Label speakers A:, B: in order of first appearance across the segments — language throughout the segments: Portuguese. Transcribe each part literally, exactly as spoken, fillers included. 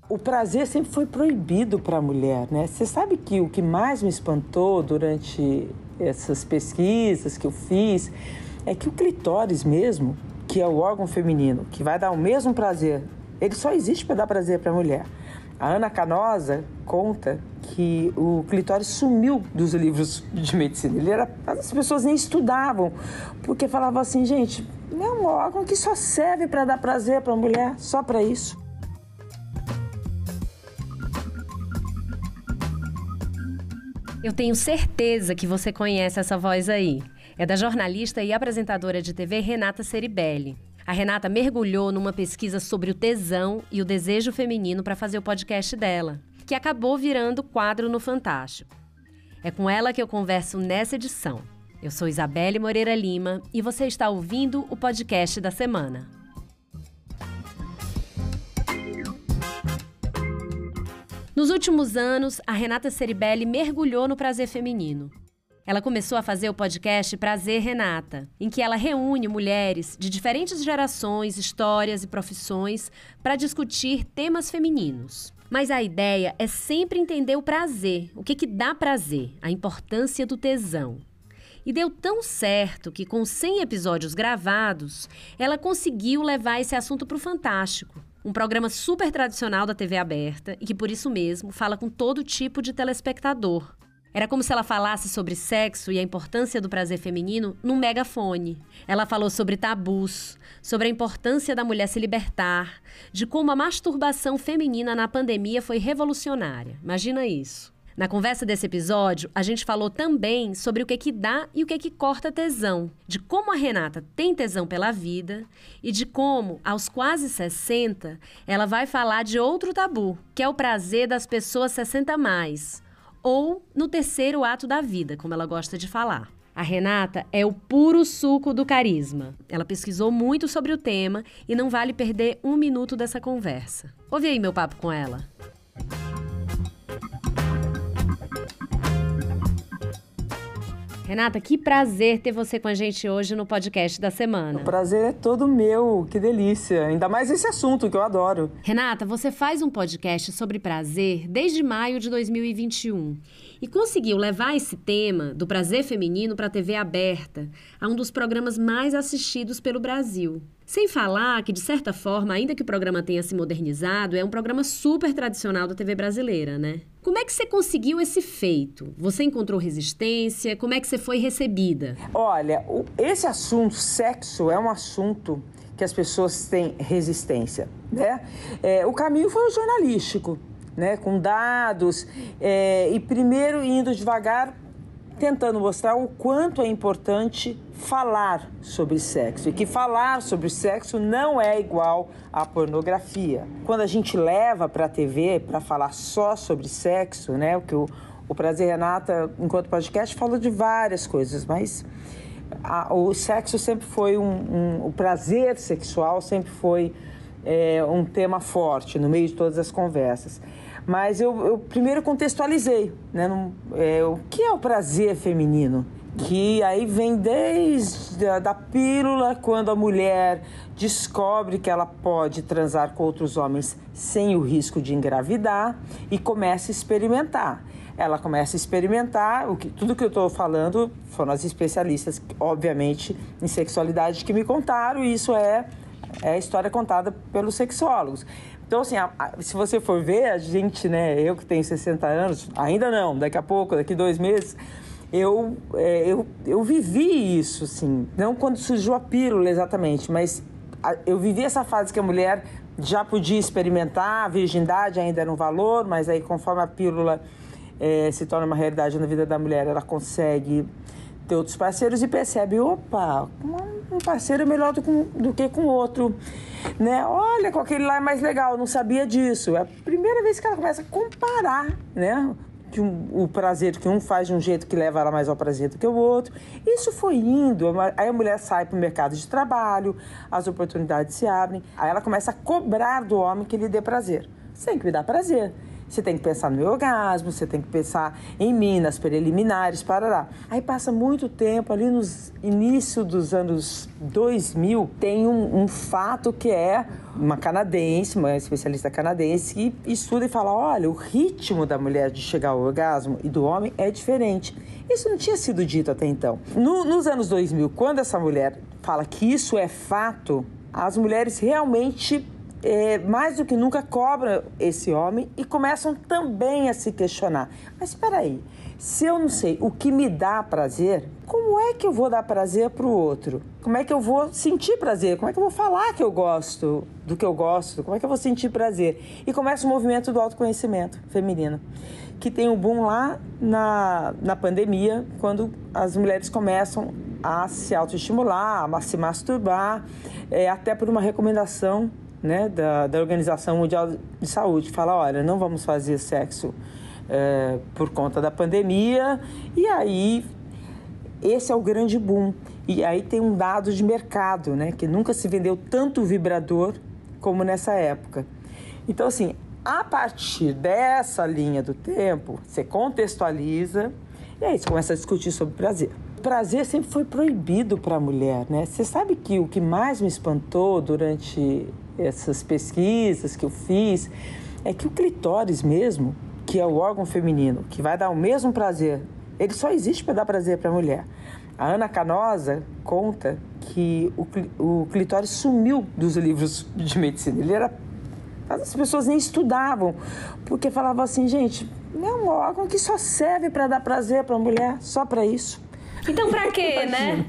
A: O prazer sempre foi proibido para a mulher, né? Você sabe que o que mais me espantou durante essas pesquisas que eu fiz é que o clitóris mesmo, que é o órgão feminino, que vai dar o mesmo prazer, ele só existe para dar prazer para a mulher. A Ana Canosa conta que o clitóris sumiu dos livros de medicina. Ele era, as pessoas nem estudavam, porque falavam assim, gente, é um órgão que só serve para dar prazer para a mulher, só para isso.
B: Eu tenho certeza que você conhece essa voz aí. É da jornalista e apresentadora de T V Renata Ceribelli. A Renata mergulhou numa pesquisa sobre o tesão e o desejo feminino para fazer o podcast dela, que acabou virando quadro no Fantástico. É com ela que eu converso nessa edição. Eu sou Isabelle Moreira Lima e você está ouvindo o podcast da semana. Nos últimos anos, a Renata Ceribelli mergulhou no prazer feminino. Ela começou a fazer o podcast Prazer Renata, em que ela reúne mulheres de diferentes gerações, histórias e profissões para discutir temas femininos. Mas a ideia é sempre entender o prazer, o que que dá prazer, a importância do tesão. E deu tão certo que, com cem episódios gravados, ela conseguiu levar esse assunto para o Fantástico. Um programa super tradicional da T V aberta e que, por isso mesmo, fala com todo tipo de telespectador. Era como se ela falasse sobre sexo e a importância do prazer feminino num megafone. Ela falou sobre tabus, sobre a importância da mulher se libertar, de como a masturbação feminina na pandemia foi revolucionária. Imagina isso. Na conversa desse episódio, a gente falou também sobre o que que dá e o que que corta tesão, de como a Renata tem tesão pela vida e de como, aos quase sessenta, ela vai falar de outro tabu, que é o prazer das pessoas sessenta mais, ou no terceiro ato da vida, como ela gosta de falar. A Renata é o puro suco do carisma. Ela pesquisou muito sobre o tema e não vale perder um minuto dessa conversa. Ouve aí meu papo com ela. Renata, que prazer ter você com a gente hoje no podcast da semana.
A: O prazer é todo meu, que delícia. Ainda mais esse assunto que eu adoro.
B: Renata, você faz um podcast sobre prazer desde maio de dois mil e vinte e um e conseguiu levar esse tema do prazer feminino para a T V aberta, a um dos programas mais assistidos pelo Brasil. Sem falar que, de certa forma, ainda que o programa tenha se modernizado, é um programa super tradicional da T V brasileira, né? Como é que você conseguiu esse feito? Você encontrou resistência? Como é que você foi recebida?
A: Olha, o, esse assunto, sexo, é um assunto que as pessoas têm resistência, né? É, o caminho foi o jornalístico, né? Com dados, é, e primeiro indo devagar, tentando mostrar o quanto é importante falar sobre sexo e que falar sobre sexo não é igual à pornografia. Quando a gente leva para a T V para falar só sobre sexo, né, o que o, o Prazer Renata, enquanto podcast, falou de várias coisas, mas a, o sexo sempre foi um, um, o prazer sexual sempre foi é, um tema forte no meio de todas as conversas. Mas eu, eu primeiro contextualizei, né, no, é, o que é o prazer feminino, que aí vem desde a da pílula, quando a mulher descobre que ela pode transar com outros homens sem o risco de engravidar e começa a experimentar. Ela começa a experimentar, o que, tudo que eu estou falando foram as especialistas, obviamente, em sexualidade que me contaram, e isso é, é a história contada pelos sexólogos. Então, assim, a, a, se você for ver, a gente, né, eu que tenho sessenta anos, ainda não, daqui a pouco, daqui dois meses, eu, é, eu, eu vivi isso, assim, não quando surgiu a pílula exatamente, mas a, eu vivi essa fase que a mulher já podia experimentar, a virgindade ainda era um valor, mas aí conforme a pílula é, se torna uma realidade na vida da mulher, ela consegue ter outros parceiros e percebe, opa, um parceiro é melhor do, do que com outro, né? Olha, com aquele lá é mais legal, não sabia disso. É a primeira vez que ela começa a comparar, né? Que um, o prazer que um faz de um jeito que leva ela mais ao prazer do que o outro. Isso foi indo, aí a mulher sai para o mercado de trabalho, as oportunidades se abrem, aí ela começa a cobrar do homem que lhe dê prazer. Você tem que me dar prazer. Você tem que pensar no meu orgasmo, você tem que pensar em mim, nas preliminares, parará. Aí passa muito tempo, ali nos início dos anos dois mil, tem um, um fato que é uma canadense, uma especialista canadense, que estuda e fala, olha, o ritmo da mulher de chegar ao orgasmo e do homem é diferente. Isso não tinha sido dito até então. No, nos anos dois mil, quando essa mulher fala que isso é fato, as mulheres realmente... É, mais do que nunca cobram esse homem e começam também a se questionar. Mas espera aí, se eu não sei o que me dá prazer, como é que eu vou dar prazer para o outro? Como é que eu vou sentir prazer? Como é que eu vou falar que eu gosto do que eu gosto? Como é que eu vou sentir prazer? E começa o movimento do autoconhecimento feminino, que tem um boom lá na, na pandemia, quando as mulheres começam a se autoestimular, a se masturbar, é, até por uma recomendação, né, da, da Organização Mundial de Saúde, fala, olha, não vamos fazer sexo é, por conta da pandemia, e aí esse é o grande boom. E aí tem um dado de mercado, né, que nunca se vendeu tanto vibrador como nessa época. Então, assim, a partir dessa linha do tempo, você contextualiza, e aí você começa a discutir sobre prazer. O prazer sempre foi proibido para a mulher, né? Você sabe que o que mais me espantou durante essas pesquisas que eu fiz é que o clitóris mesmo, que é o órgão feminino, que vai dar o mesmo prazer, ele só existe para dar prazer para a mulher. A Ana Canosa conta que o, o clitóris sumiu dos livros de medicina. Ele era... As pessoas nem estudavam, porque falavam assim, gente, é um órgão que só serve para dar prazer para a mulher, só para isso.
B: Então, para quê, né?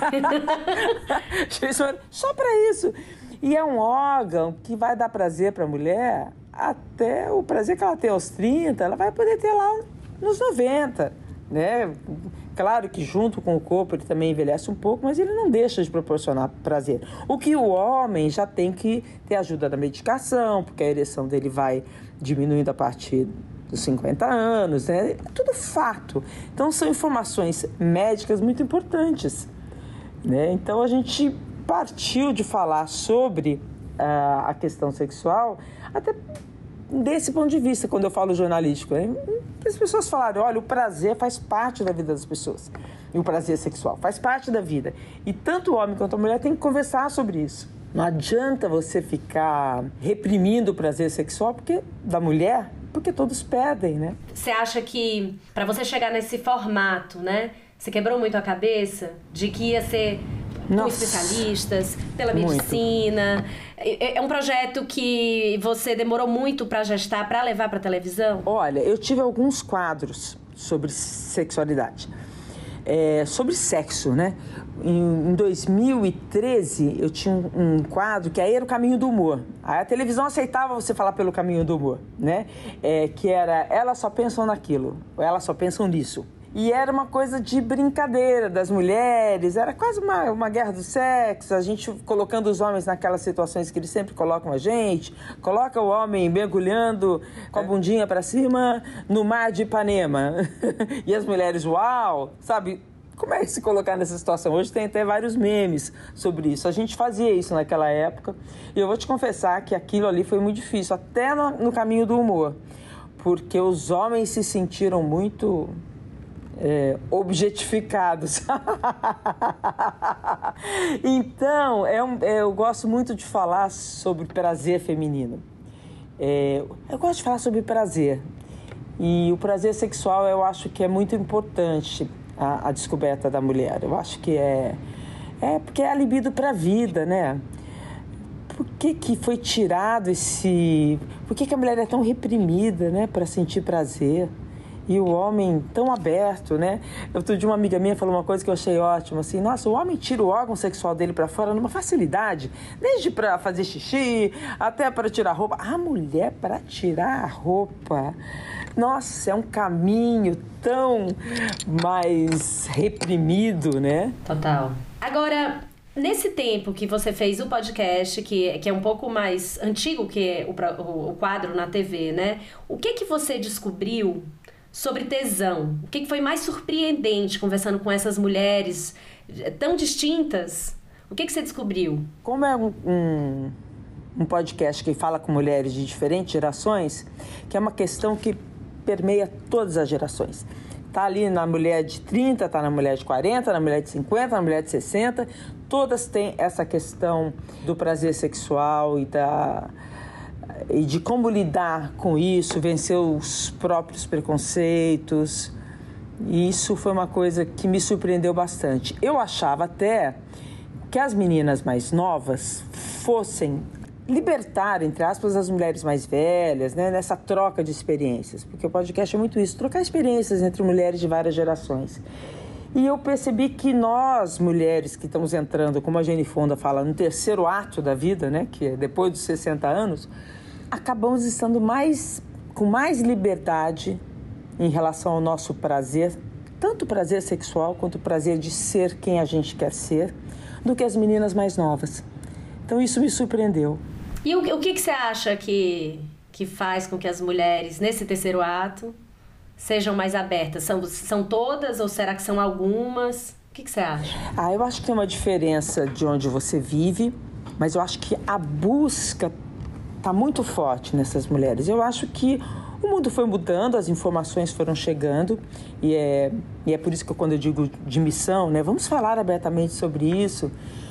A: Só para isso. E é um órgão que vai dar prazer para a mulher até o prazer que ela tem aos trinta, ela vai poder ter lá nos noventa, né? Claro que junto com o corpo ele também envelhece um pouco, mas ele não deixa de proporcionar prazer. O que o homem já tem que ter ajuda da medicação, porque a ereção dele vai diminuindo a partir dos cinquenta anos, né? É tudo fato. Então são informações médicas muito importantes, né? Então a gente partiu de falar sobre uh, a questão sexual até desse ponto de vista, quando eu falo jornalístico, né? As pessoas falaram, olha, o prazer faz parte da vida das pessoas. E o prazer sexual faz parte da vida. E tanto o homem quanto a mulher tem que conversar sobre isso. Não adianta você ficar reprimindo o prazer sexual porque, da mulher, porque todos pedem, né?
B: Você acha que, para você chegar nesse formato, né? Você quebrou muito a cabeça de que ia ser... com especialistas, pela medicina. É, é um projeto que você demorou muito para gestar, para levar para televisão?
A: Olha, eu tive alguns quadros sobre sexualidade, é, sobre sexo, né? Em, em dois mil e treze, eu tinha um, um quadro que aí era o caminho do humor. Aí a televisão aceitava você falar pelo caminho do humor, né? É, que era, elas só pensam naquilo, ou elas só pensam nisso. E era uma coisa de brincadeira das mulheres, era quase uma, uma guerra do sexo, a gente colocando os homens naquelas situações que eles sempre colocam a gente, coloca o homem mergulhando com a bundinha para cima no mar de Ipanema. E as mulheres, uau, sabe? Como é que se colocar nessa situação? Hoje tem até vários memes sobre isso. A gente fazia isso naquela época e eu vou te confessar que aquilo ali foi muito difícil, até no, no caminho do humor, porque os homens se sentiram muito... É, objetificados. Então, é um, é, eu gosto muito de falar sobre prazer feminino. É, eu gosto de falar sobre prazer. E o prazer sexual eu acho que é muito importante, a, a descoberta da mulher. Eu acho que é, é porque é a libido para a vida, né? Por que que foi tirado esse... Por que que a mulher é tão reprimida, né, para sentir prazer? E o homem tão aberto, né? Outro dia uma amiga minha falou uma coisa que eu achei ótima, assim, nossa, o homem tira o órgão sexual dele pra fora numa facilidade, desde pra fazer xixi, até para tirar a roupa. A mulher para tirar a roupa, nossa, é um caminho tão mais reprimido, né?
B: Total. Agora... Nesse tempo que você fez o podcast, que, que é um pouco mais antigo que o, o, o quadro na T V, né? O que que você descobriu sobre tesão? O que que foi mais surpreendente conversando com essas mulheres tão distintas? O que que você descobriu?
A: Como é um, um, um podcast que fala com mulheres de diferentes gerações, que é uma questão que permeia todas as gerações. Está ali na mulher de trinta, está na mulher de quarenta, na mulher de cinquenta, na mulher de sessenta. Todas têm essa questão do prazer sexual e, da, e de como lidar com isso, vencer os próprios preconceitos. E isso foi uma coisa que me surpreendeu bastante. Eu achava até que as meninas mais novas fossem libertar, entre aspas, as mulheres mais velhas, né, nessa troca de experiências, porque o podcast é muito isso, trocar experiências entre mulheres de várias gerações. E eu percebi que nós, mulheres que estamos entrando, como a Jane Fonda fala, no terceiro ato da vida, né, que é depois dos sessenta anos, acabamos estando mais, com mais liberdade em relação ao nosso prazer, tanto o prazer sexual quanto o prazer de ser quem a gente quer ser, do que as meninas mais novas. Então isso me surpreendeu.
B: E o, o que, que você acha que, que faz com que as mulheres, nesse terceiro ato, sejam mais abertas? São, são todas ou será que são algumas? O que, que você acha?
A: Ah, eu acho que tem uma diferença de onde você vive, mas eu acho que a busca está muito forte nessas mulheres. Eu acho que o mundo foi mudando, as informações foram chegando, e é, e é por isso que quando eu digo de missão, né, vamos falar abertamente sobre isso.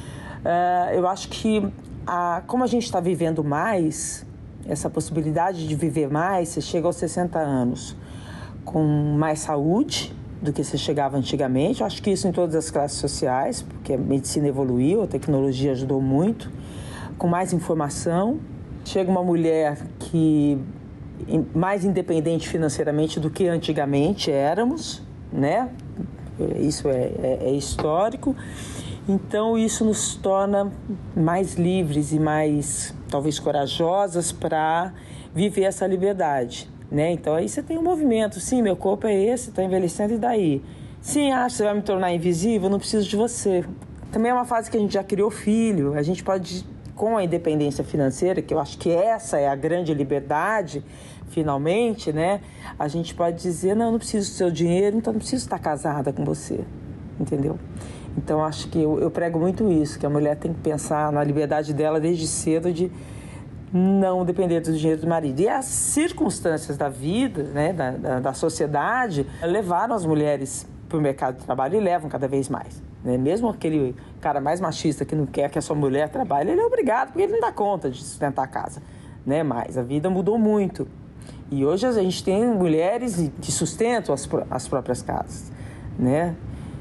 A: Uh, eu acho que A, como a gente está vivendo mais, essa possibilidade de viver mais, você chega aos sessenta anos com mais saúde do que você chegava antigamente. Eu acho que isso em todas as classes sociais, porque a medicina evoluiu, a tecnologia ajudou muito, com mais informação. Chega uma mulher que mais independente financeiramente do que antigamente éramos, né? Isso é, é, é histórico. Então, isso nos torna mais livres e mais, talvez, corajosas para viver essa liberdade, né? Então, aí você tem um movimento. Sim, meu corpo é esse, está envelhecendo, e daí? Sim, acha que você vai me tornar invisível? Eu não preciso de você. Também é uma fase que a gente já criou filho. A gente pode, com a independência financeira, que eu acho que essa é a grande liberdade, finalmente, né? A gente pode dizer, não, eu não preciso do seu dinheiro, então não preciso estar casada com você, entendeu? Então, acho que eu, eu prego muito isso, que a mulher tem que pensar na liberdade dela desde cedo de não depender do dinheiro do marido. E as circunstâncias da vida, né, da, da, da sociedade, levaram as mulheres para o mercado de trabalho e levam cada vez mais. Né? Mesmo aquele cara mais machista que não quer que a sua mulher trabalhe, ele é obrigado, porque ele não dá conta de sustentar a casa. Né? Mas a vida mudou muito. E hoje a gente tem mulheres que sustentam as, as próprias casas, né?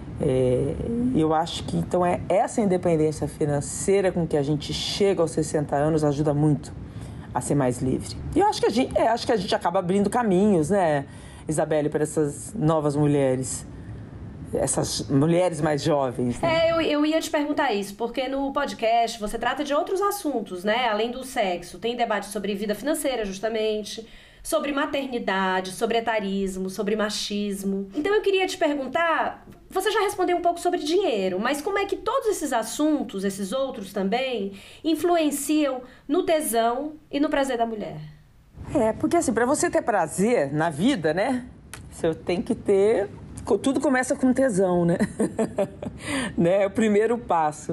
A: É, eu acho que então é essa independência financeira com que a gente chega aos sessenta anos ajuda muito a ser mais livre. E eu acho que a gente, é, acho que a gente acaba abrindo caminhos, né, Isabelle, para essas novas mulheres, essas mulheres mais jovens. Né?
B: É, eu, eu ia te perguntar isso, porque no podcast você trata de outros assuntos, né, além do sexo. Tem debate sobre vida financeira, justamente, sobre maternidade, sobre etarismo, sobre machismo. Então eu queria te perguntar, você já respondeu um pouco sobre dinheiro, mas como é que todos esses assuntos, esses outros também, influenciam no tesão e no prazer da mulher?
A: É, porque assim, para você ter prazer na vida, né, você tem que ter... Tudo começa com tesão, né? né? É o primeiro passo.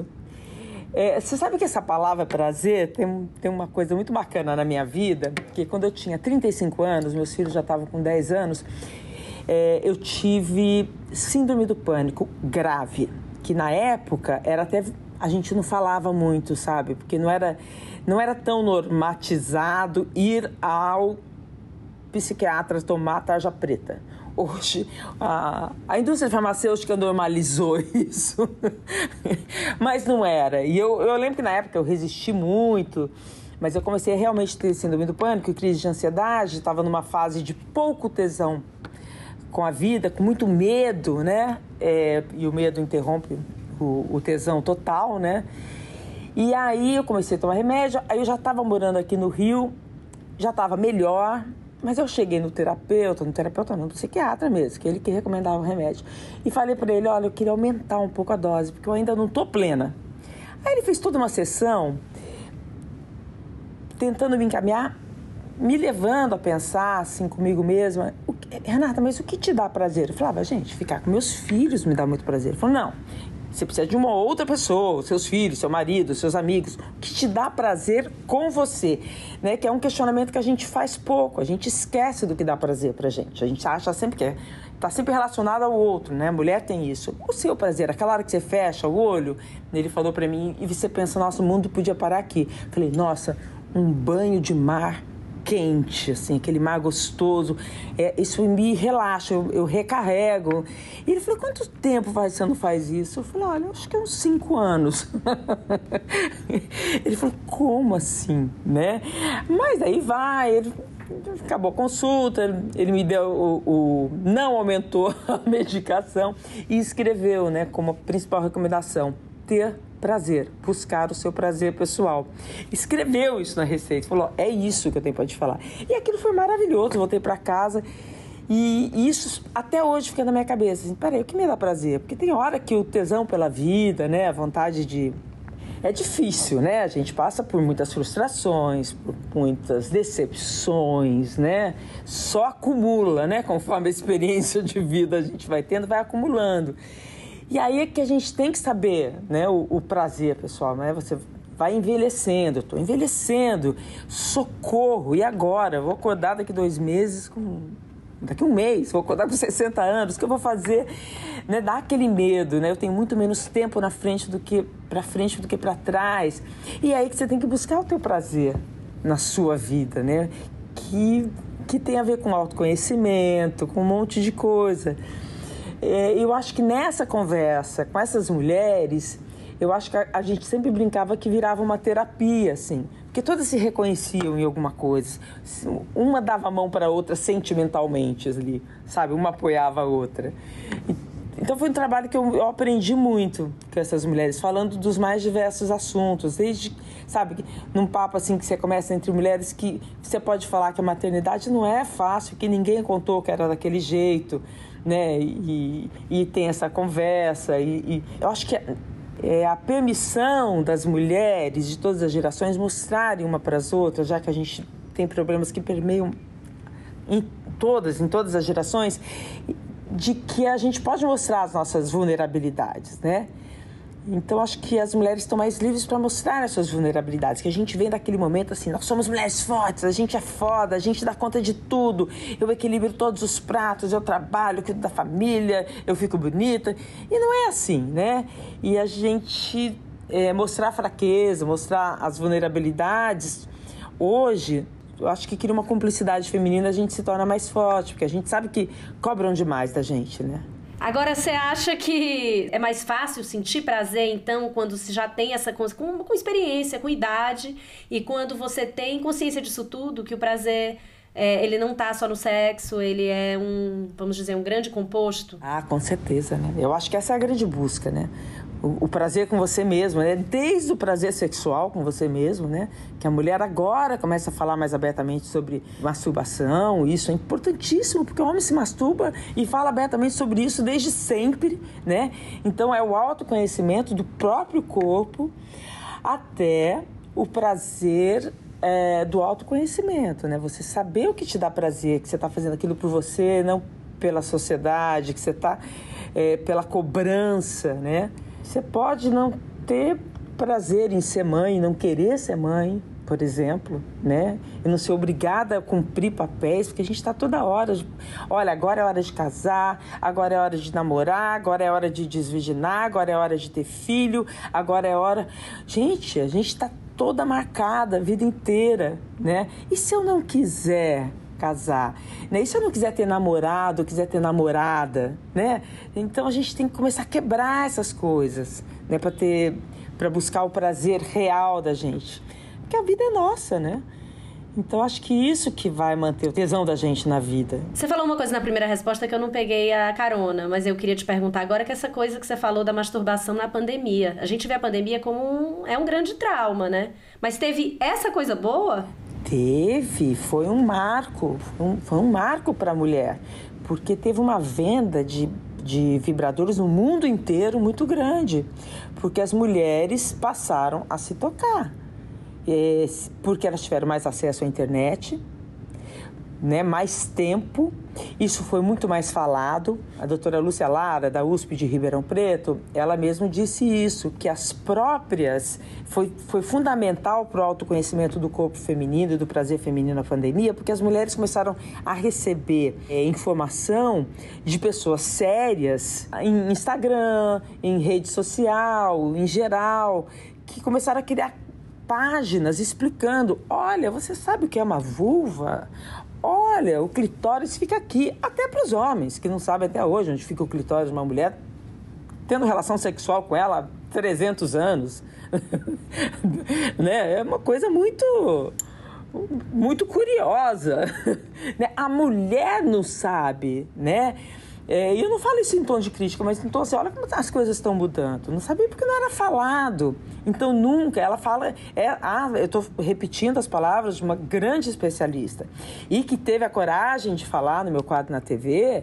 A: É, você sabe que essa palavra prazer tem, tem uma coisa muito bacana na minha vida, que quando eu tinha trinta e cinco anos, meus filhos já estavam com dez anos, é, eu tive síndrome do pânico grave, que na época era até, a gente não falava muito, sabe? Porque não era, não era tão normatizado ir ao psiquiatra tomar tarja preta. Hoje, a, a indústria farmacêutica normalizou isso, mas não era. E eu, eu lembro que na época eu resisti muito, mas eu comecei a realmente ter síndrome do pânico, crise de ansiedade, estava numa fase de pouco tesão com a vida, com muito medo, né? É, e o medo interrompe o, o tesão total, né? E aí eu comecei a tomar remédio, aí eu já estava morando aqui no Rio, já estava melhor. Mas eu cheguei no terapeuta, no terapeuta não, no psiquiatra mesmo, que ele que recomendava o remédio. E falei para ele, olha, eu queria aumentar um pouco a dose, porque eu ainda não tô plena. Aí ele fez toda uma sessão, tentando me encaminhar, me levando a pensar, assim, comigo mesma, o que, Renata, mas o que te dá prazer? Eu falava, gente, ficar com meus filhos me dá muito prazer. Ele falou, não, Você precisa de uma outra pessoa, seus filhos, seu marido, seus amigos, que te dá prazer com você, né? Que é um questionamento que a gente faz pouco, a gente esquece do que dá prazer pra gente. A gente acha sempre que é, tá sempre relacionado ao outro, né? A mulher tem isso. O seu prazer, aquela hora que você fecha o olho, ele falou pra mim, e você pensa, nossa, o mundo podia parar aqui. Falei, nossa, um banho de mar quente, assim, aquele mar gostoso, é, isso me relaxa, eu, eu recarrego. E ele falou, quanto tempo faz, você não faz isso? Eu falei, olha, acho que é uns cinco anos. Ele falou, como assim, né? Mas aí vai, ele, acabou a consulta, ele me deu, o, o, não aumentou a medicação e escreveu, né, como principal recomendação, ter prazer, buscar o seu prazer pessoal. Escreveu isso na receita, falou, é isso que eu tenho para te falar. E aquilo foi maravilhoso, voltei para casa e isso até hoje fica na minha cabeça. Assim, peraí, o que me dá prazer? Porque tem hora que o tesão pela vida, né, a vontade de... É difícil, né? A gente passa por muitas frustrações, por muitas decepções, né? Só acumula, né? Conforme a experiência de vida a gente vai tendo, vai acumulando. E aí é que a gente tem que saber, né, o, o prazer, pessoal, né? Você vai envelhecendo, eu estou envelhecendo, socorro, e agora? Eu vou acordar daqui dois meses, com, daqui um mês, vou acordar com sessenta anos, o que eu vou fazer? Né, dá aquele medo, né? Eu tenho muito menos tempo na frente do que para frente do que para trás. E é aí que você tem que buscar o teu prazer na sua vida, né? Que, que tem a ver com autoconhecimento, com um monte de coisa. Eu acho que nessa conversa com essas mulheres, eu acho que a, a gente sempre brincava que virava uma terapia, assim, porque todas se reconheciam em alguma coisa. Uma dava a mão para a outra sentimentalmente ali, sabe? Uma apoiava a outra. Então foi um trabalho que eu, eu aprendi muito com essas mulheres, falando dos mais diversos assuntos, desde, sabe, num papo assim que você começa entre mulheres, que você pode falar que a maternidade não é fácil, que ninguém contou que era daquele jeito, né? E, e tem essa conversa. E, e eu acho que é, é a permissão das mulheres de todas as gerações mostrarem uma para as outras, já que a gente tem problemas que permeiam em todas, em todas as gerações, de que a gente pode mostrar as nossas vulnerabilidades, né? Então, acho que as mulheres estão mais livres para mostrar as suas vulnerabilidades, que a gente vem daquele momento assim, nós somos mulheres fortes, a gente é foda, a gente dá conta de tudo, eu equilibro todos os pratos, eu trabalho, eu cuido da família, eu fico bonita, e não é assim, né? E a gente é, mostrar a fraqueza, mostrar as vulnerabilidades, hoje, eu acho que cria uma cumplicidade feminina, a gente se torna mais forte, porque a gente sabe que cobram demais da gente, né?
B: Agora, você acha que é mais fácil sentir prazer, então, quando se já tem essa... Com, com experiência, com idade, e quando você tem consciência disso tudo, que o prazer, é, ele não tá só no sexo, ele é um, vamos dizer, um grande composto?
A: Ah, com certeza, né? Eu acho que essa é a grande busca, né? O, o prazer com você mesmo, né? Desde o prazer sexual com você mesmo, né? Que a mulher agora começa a falar mais abertamente sobre masturbação, isso é importantíssimo, porque o homem se masturba e fala abertamente sobre isso desde sempre, né? Então é o autoconhecimento do próprio corpo até o prazer é, do autoconhecimento, né? Você saber o que te dá prazer, que você está fazendo aquilo por você, não pela sociedade, que você está é, pela cobrança, né? Você pode não ter prazer em ser mãe, não querer ser mãe, por exemplo, né? E não ser obrigada a cumprir papéis, porque a gente está toda hora... De, olha, agora é hora de casar, agora é hora de namorar, agora é hora de desvirginar, agora é hora de ter filho, agora é hora... Gente, a gente está toda marcada a vida inteira, né? E se eu não quiser casar, né? E se eu não quiser ter namorado, quiser ter namorada, né? Então a gente tem que começar a quebrar essas coisas, né? Para ter, para buscar o prazer real da gente, porque a vida é nossa, né? Então acho que isso que vai manter o tesão da gente na vida.
B: Você falou uma coisa na primeira resposta que eu não peguei a carona, mas eu queria te perguntar agora, que essa coisa que você falou da masturbação na pandemia. A gente vê a pandemia como um, é um grande trauma, né? Mas teve essa coisa boa?
A: Teve, foi um marco, foi um, foi um marco para a mulher, porque teve uma venda de, de vibradores no mundo inteiro muito grande, porque as mulheres passaram a se tocar, é, porque elas tiveram mais acesso à internet, né, mais tempo, isso foi muito mais falado. A doutora Lúcia Lara, da U S P de Ribeirão Preto, ela mesmo disse isso, que as próprias, foi, foi fundamental para o autoconhecimento do corpo feminino e do prazer feminino na pandemia, porque as mulheres começaram a receber é, informação de pessoas sérias em Instagram, em rede social, em geral, que começaram a criar páginas explicando, olha, você sabe o que é uma vulva? Olha, o clitóris fica aqui, até para os homens, que não sabem até hoje onde fica o clitóris de uma mulher, tendo relação sexual com ela há trezentos anos. Né? É uma coisa muito, muito curiosa. Né? A mulher não sabe, né? É, e eu não falo isso em tom de crítica, mas em tom assim, olha como as coisas estão mudando. Não sabia porque não era falado. Então, nunca, ela fala... É, ah, eu estou repetindo as palavras de uma grande especialista. E que teve a coragem de falar no meu quadro na T V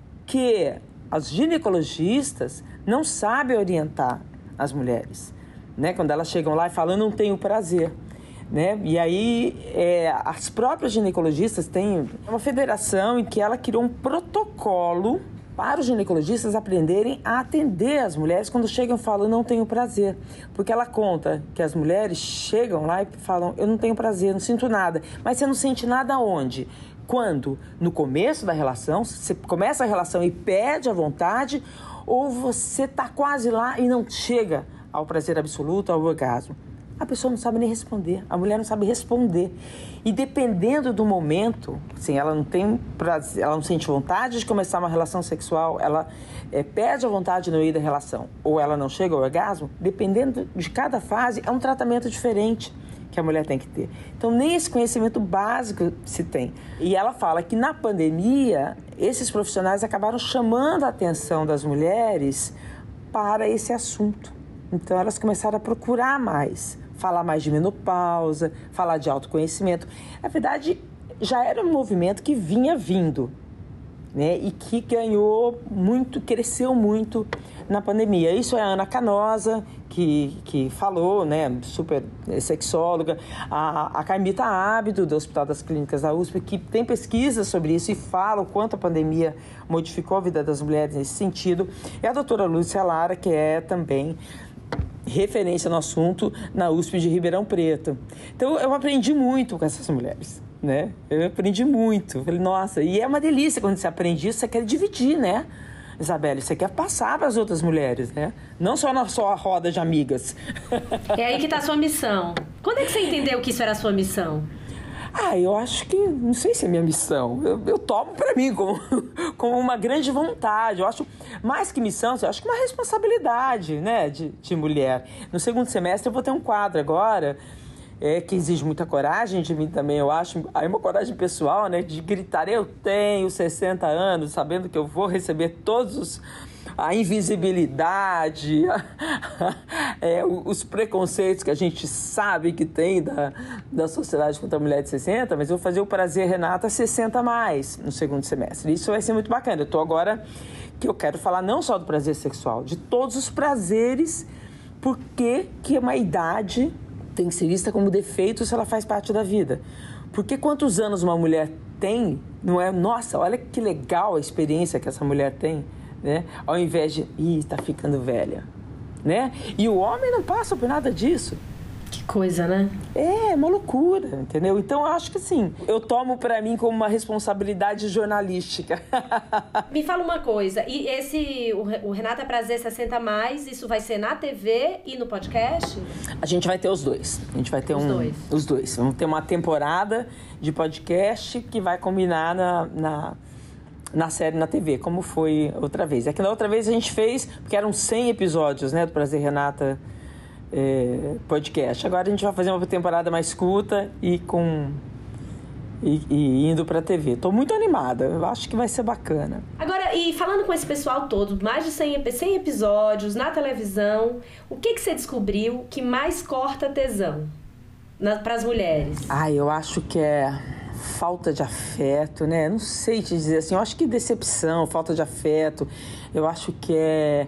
A: que as ginecologistas não sabem orientar as mulheres. Né? Quando elas chegam lá e falam, eu não tenho prazer. Né? E aí, é, as próprias ginecologistas têm uma federação em que ela criou um protocolo para os ginecologistas aprenderem a atender as mulheres quando chegam e falam, eu não tenho prazer. Porque ela conta que as mulheres chegam lá e falam, eu não tenho prazer, não sinto nada. Mas você não sente nada onde? Quando? No começo da relação, você começa a relação e perde a vontade, ou você está quase lá e não chega ao prazer absoluto, ao orgasmo. A pessoa não sabe nem responder, a mulher não sabe responder. E dependendo do momento, assim, ela não tem prazer, ela não sente vontade de começar uma relação sexual, ela é, perde a vontade no meio da relação, ou ela não chega ao orgasmo, dependendo de cada fase, é um tratamento diferente que a mulher tem que ter. Então, nem esse conhecimento básico se tem. E ela fala que na pandemia, esses profissionais acabaram chamando a atenção das mulheres para esse assunto. Então, elas começaram a procurar mais, falar mais de menopausa, falar de autoconhecimento. Na verdade, já era um movimento que vinha vindo, né? E que ganhou muito, cresceu muito na pandemia. Isso é a Ana Canosa, que, que falou, né? Super sexóloga. A, a Carmita Ábido, do Hospital das Clínicas da U S P, que tem pesquisa sobre isso e fala o quanto a pandemia modificou a vida das mulheres nesse sentido. E a doutora Lúcia Lara, que é também referência no assunto na U S P de Ribeirão Preto. Então, eu aprendi muito com essas mulheres, né? Eu aprendi muito. Falei, nossa, e é uma delícia quando você aprende isso, você quer dividir, né, Isabelle? Você quer passar para as outras mulheres, né? Não só na sua roda de amigas.
B: É aí que está a sua missão. Quando é que você entendeu que isso era a sua missão?
A: Ah, eu acho que, não sei se é minha missão, eu, eu tomo para mim como, como uma grande vontade, eu acho, mais que missão, eu acho que uma responsabilidade, né, de, de mulher. No segundo semestre eu vou ter um quadro agora, é, que exige muita coragem de mim também, eu acho, aí uma coragem pessoal, né, de gritar, eu tenho sessenta anos, sabendo que eu vou receber todos os... a invisibilidade, é, os preconceitos que a gente sabe que tem da, da sociedade contra a mulher de sessenta, mas eu vou fazer o Prazer Renata sessenta a mais no segundo semestre. Isso vai ser muito bacana. Eu estou agora que eu quero falar não só do prazer sexual, de todos os prazeres, porque que uma idade tem que ser vista como defeito se ela faz parte da vida. Porque quantos anos uma mulher tem, não é? Nossa, olha que legal a experiência que essa mulher tem. Né? Ao invés de, ih, tá ficando velha, né? E o homem não passa por nada disso.
B: Que coisa, né?
A: É, uma loucura, entendeu? Então, eu acho que assim, eu tomo pra mim como uma responsabilidade jornalística.
B: Me fala uma coisa, e esse, o, o Renata Prazer sessenta mais, isso vai ser na T V e no podcast?
A: A gente vai ter os dois. A gente vai ter
B: os
A: um...
B: dois.
A: Os dois. Vamos ter uma temporada de podcast que vai combinar na... na... na série na T V, como foi outra vez. É que na outra vez a gente fez, porque eram cem episódios, né, do Prazer Renata é, podcast. Agora a gente vai fazer uma temporada mais curta e com e, e indo pra T V. Tô muito animada, eu acho que vai ser bacana.
B: Agora, e falando com esse pessoal todo, mais de cem, cem episódios na televisão, o que que você descobriu que mais corta tesão para as mulheres?
A: Ah, eu acho que é falta de afeto, né? Não sei te dizer assim, eu acho que decepção, falta de afeto, eu acho que é...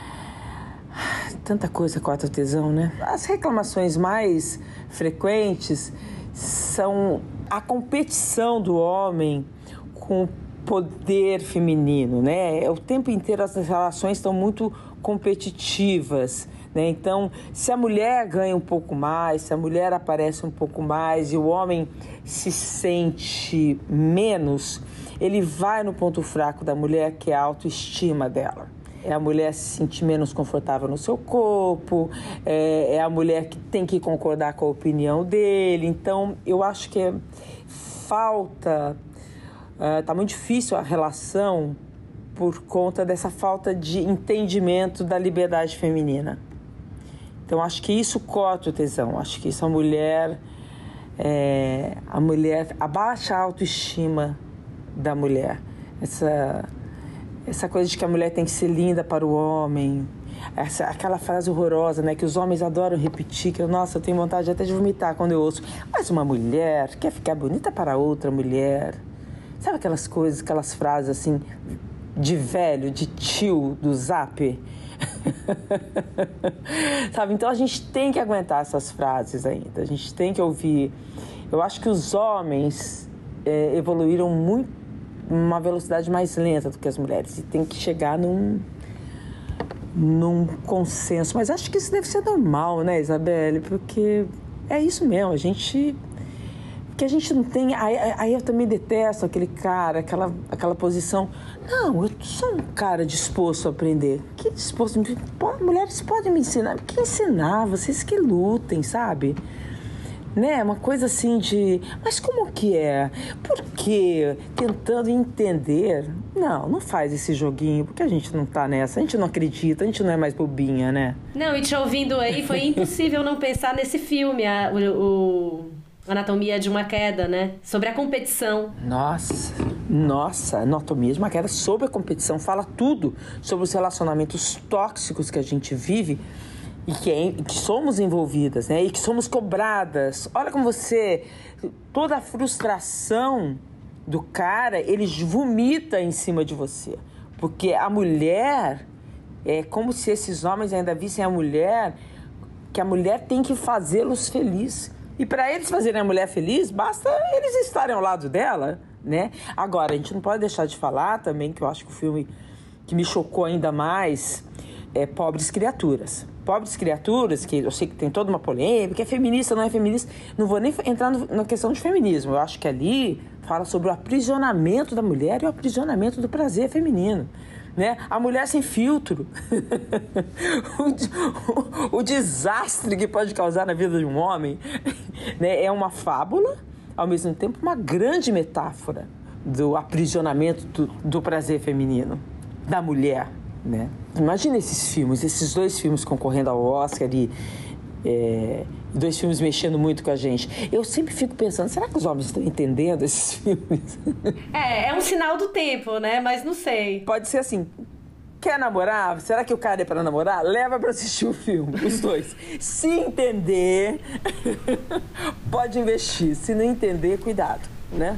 A: Tanta coisa corta o tesão, né? As reclamações mais frequentes são a competição do homem com o poder feminino, né? O tempo inteiro as relações estão muito competitivas, né? Então, se a mulher ganha um pouco mais, se a mulher aparece um pouco mais e o homem se sente menos, ele vai no ponto fraco da mulher, que é a autoestima dela. É a mulher se sentir menos confortável no seu corpo, é, é a mulher que tem que concordar com a opinião dele. Então, eu acho que é falta... Está uh, muito difícil a relação por conta dessa falta de entendimento da liberdade feminina. Então, acho que isso corta o tesão. Acho que isso a mulher... É, a mulher abaixa a autoestima da mulher. Essa... Essa coisa de que a mulher tem que ser linda para o homem. Essa, aquela frase horrorosa, né? Que os homens adoram repetir. Que eu, nossa, eu tenho vontade até de vomitar quando eu ouço. Mas uma mulher quer ficar bonita para outra mulher. Sabe aquelas coisas, aquelas frases assim, de velho, de tio, do zap? Sabe? Então a gente tem que aguentar essas frases ainda. A gente tem que ouvir. Eu acho que os homens é, evoluíram muito, uma velocidade mais lenta do que as mulheres, e tem que chegar num, num consenso. Mas acho que isso deve ser normal, né, Isabelle? Porque é isso mesmo, a gente... Porque a gente não tem... Aí, aí eu também detesto aquele cara, aquela, aquela posição. Não, eu sou um cara disposto a aprender. Que disposto? Mulheres podem me ensinar. Que ensinar? Vocês que lutem, sabe? Né? Uma coisa assim de... Mas como que é? Por quê? Tentando entender. Não, não faz esse joguinho, porque a gente não tá nessa. A gente não acredita, a gente não é mais bobinha, né?
B: Não, e te ouvindo aí, foi impossível não pensar nesse filme, a, o, o Anatomia de uma Queda, né? Sobre a competição.
A: Nossa, nossa, Anatomia de uma Queda sobre a competição. Fala tudo sobre os relacionamentos tóxicos que a gente vive e que, é, que somos envolvidas, né? E que somos cobradas. Olha como você... Toda a frustração do cara, ele vomita em cima de você. Porque a mulher... É como se esses homens ainda vissem a mulher... Que a mulher tem que fazê-los felizes. E para eles fazerem a mulher feliz, basta eles estarem ao lado dela, né? Agora, a gente não pode deixar de falar também, que eu acho que o filme que me chocou ainda mais é Pobres Criaturas. Pobres Criaturas, que eu sei que tem toda uma polêmica, é feminista, não é feminista. Não vou nem entrar no, na questão de feminismo. Eu acho que ali fala sobre o aprisionamento da mulher e o aprisionamento do prazer feminino. Né? A mulher sem filtro. o, o, o desastre que pode causar na vida de um homem, né? É uma fábula, ao mesmo tempo uma grande metáfora do aprisionamento do, do prazer feminino, da mulher. Né? Imagina esses filmes, esses dois filmes concorrendo ao Oscar e é, dois filmes mexendo muito com a gente. Eu sempre fico pensando, será que os homens estão entendendo esses filmes?
B: É, é um sinal do tempo, né? Mas não sei.
A: Pode ser assim, quer namorar? Será que o cara é pra namorar? Leva pra assistir o filme, os dois. Se entender, pode investir. Se não entender, cuidado, né?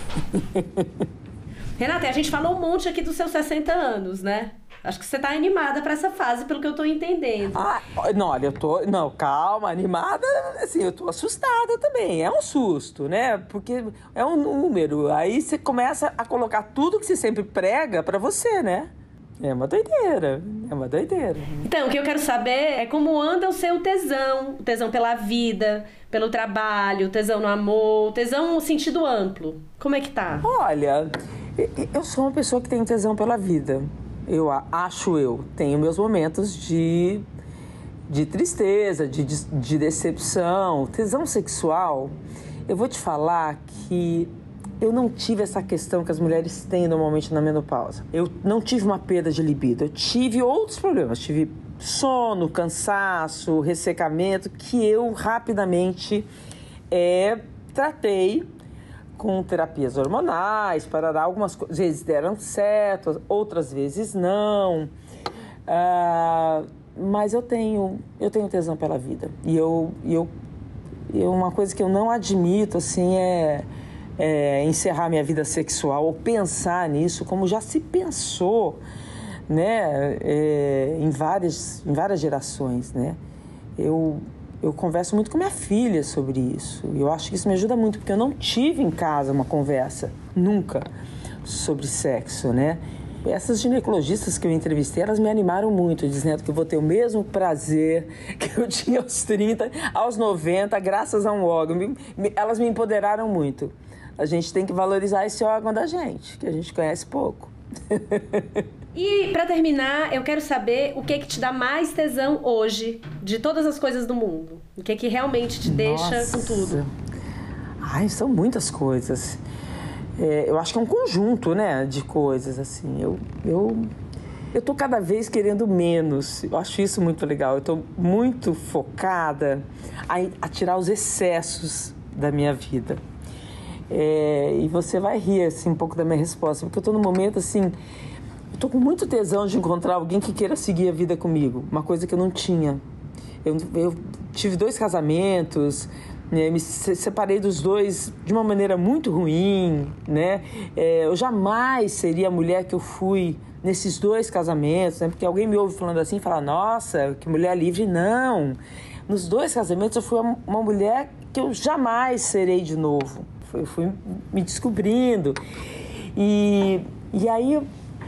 B: Renata, a gente falou um monte aqui dos seus sessenta anos, né? Acho que você tá animada pra essa fase, pelo que eu tô entendendo.
A: Ah, não, olha, eu tô... Não, calma, animada, assim, eu tô assustada também. É um susto, né? Porque é um número. Aí você começa a colocar tudo que você sempre prega pra você, né? É uma doideira, é uma doideira.
B: Então, o que eu quero saber é como anda o seu tesão. O tesão pela vida, pelo trabalho, o tesão no amor, o tesão no sentido amplo. Como é que tá?
A: Olha, eu sou uma pessoa que tem tesão pela vida. Eu acho eu, tenho meus momentos de, de tristeza, de, de, de decepção, tesão sexual. Eu vou te falar que eu não tive essa questão que as mulheres têm normalmente na menopausa. Eu não tive uma perda de libido, eu tive outros problemas. Tive sono, cansaço, ressecamento, que eu rapidamente é, tratei com terapias hormonais, para algumas vezes deram certo, outras vezes não. Ah, mas eu tenho, eu tenho tesão pela vida. E eu, eu, eu, uma coisa que eu não admito assim, é, é encerrar minha vida sexual ou pensar nisso, como já se pensou, né, é, em, várias, em várias gerações. Né? Eu, eu converso muito com minha filha sobre isso. Eu acho que isso me ajuda muito, porque eu não tive em casa uma conversa, nunca, sobre sexo, né? Essas ginecologistas que eu entrevistei, elas me animaram muito, dizendo que eu vou ter o mesmo prazer que eu tinha aos trinta, aos noventa, graças a um órgão. Elas me empoderaram muito. A gente tem que valorizar esse órgão da gente, que a gente conhece pouco.
B: E, para terminar, eu quero saber o que que te dá mais tesão hoje, de todas as coisas do mundo. O que que realmente te deixa
A: Nossa.
B: com tudo?
A: Ai, são muitas coisas. É, eu acho que é um conjunto, né, de coisas, assim. Eu, eu, eu tô cada vez querendo menos. Eu acho isso muito legal. Eu tô muito focada a, a tirar os excessos da minha vida. É, e você vai rir, assim, um pouco da minha resposta, porque eu tô num momento, assim, eu tô com muito tesão de encontrar alguém que queira seguir a vida comigo. Uma coisa que eu não tinha. Eu, eu tive dois casamentos... Me separei dos dois de uma maneira muito ruim, né? É, eu jamais seria a mulher que eu fui nesses dois casamentos, né? Porque alguém me ouve falando assim e fala, nossa, que mulher livre. Não! Nos dois casamentos eu fui uma mulher que eu jamais serei de novo. Eu fui me descobrindo. E, e aí...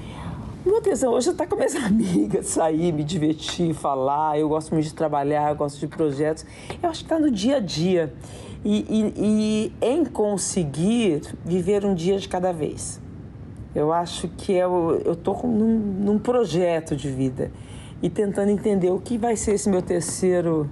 A: Meu tesão hoje está com minhas amigas, sair, me divertir, falar. Eu gosto muito de trabalhar, eu gosto de projetos. Eu acho que está no dia a dia. E, e, e em conseguir viver um dia de cada vez. Eu acho que eu estou num, num projeto de vida e tentando entender o que vai ser esse meu terceiro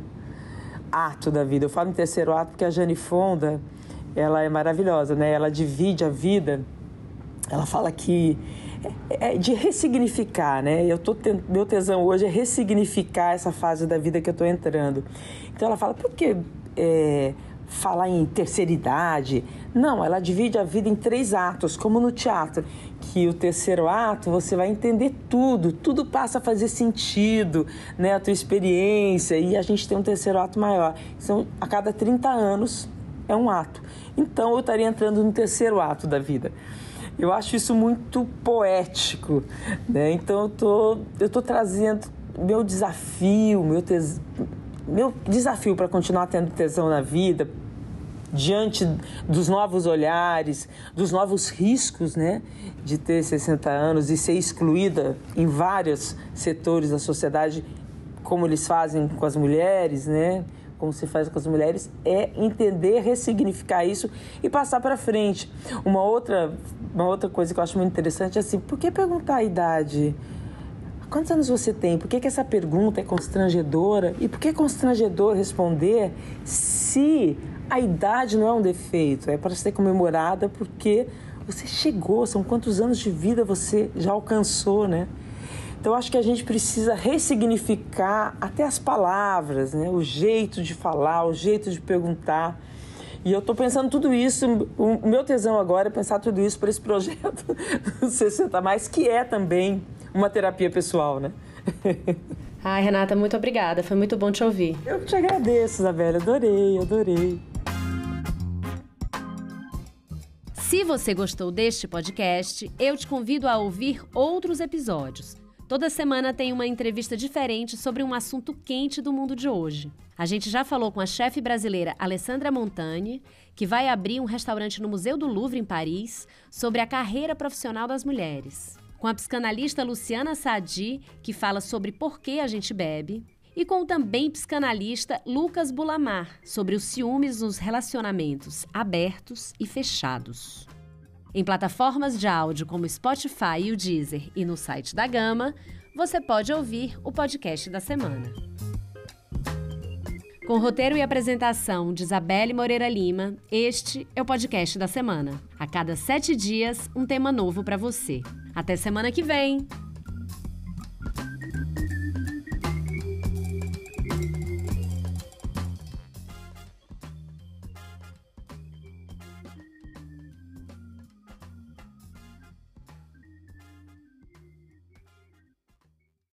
A: ato da vida. Eu falo em terceiro ato porque a Jane Fonda, ela é maravilhosa, né? Ela divide a vida, ela fala que é de ressignificar, né? Eu tô tendo, meu tesão hoje é ressignificar essa fase da vida que eu estou entrando. Então ela fala, por que é, falar em terceira idade? Não, ela divide a vida em três atos, como no teatro, que o terceiro ato você vai entender tudo, tudo passa a fazer sentido, né? A tua experiência, e a gente tem um terceiro ato maior. Então, a cada trinta anos é um ato. Então eu estaria entrando no terceiro ato da vida. Eu acho isso muito poético, né? Então eu tô, eu tô trazendo meu desafio, meu, tes... meu desafio para continuar tendo tesão na vida, diante dos novos olhares, dos novos riscos, né? De ter sessenta anos e ser excluída em vários setores da sociedade, como eles fazem com as mulheres, né? Como se faz com as mulheres, é entender, ressignificar isso e passar para frente. Uma outra, uma outra coisa que eu acho muito interessante é assim, por que perguntar a idade? Quantos anos você tem? Por que, que essa pergunta é constrangedora? E por que é constrangedor responder se a idade não é um defeito? É para ser comemorada porque você chegou, são quantos anos de vida você já alcançou, né? Então, acho que a gente precisa ressignificar até as palavras, né? O jeito de falar, o jeito de perguntar. E eu estou pensando tudo isso, o meu tesão agora é pensar tudo isso para esse projeto do sessenta mais, que é também uma terapia pessoal, né?
B: Ai, Renata, muito obrigada. Foi muito bom te ouvir.
A: Eu te agradeço, Isabela. Adorei, adorei.
B: Se você gostou deste podcast, eu te convido a ouvir outros episódios. Toda semana tem uma entrevista diferente sobre um assunto quente do mundo de hoje. A gente já falou com a chefe brasileira Alessandra Montagne, que vai abrir um restaurante no Museu do Louvre, em Paris, sobre a carreira profissional das mulheres. Com a psicanalista Luciana Sadi, que fala sobre por que a gente bebe. E com o também psicanalista Lucas Bulamar, sobre os ciúmes nos relacionamentos abertos e fechados. Em plataformas de áudio como Spotify e o Deezer e no site da Gama, você pode ouvir o podcast da semana. Com roteiro e apresentação de Isabelle Moreira Lima, este é o podcast da semana. A cada sete dias, um tema novo para você. Até semana que vem!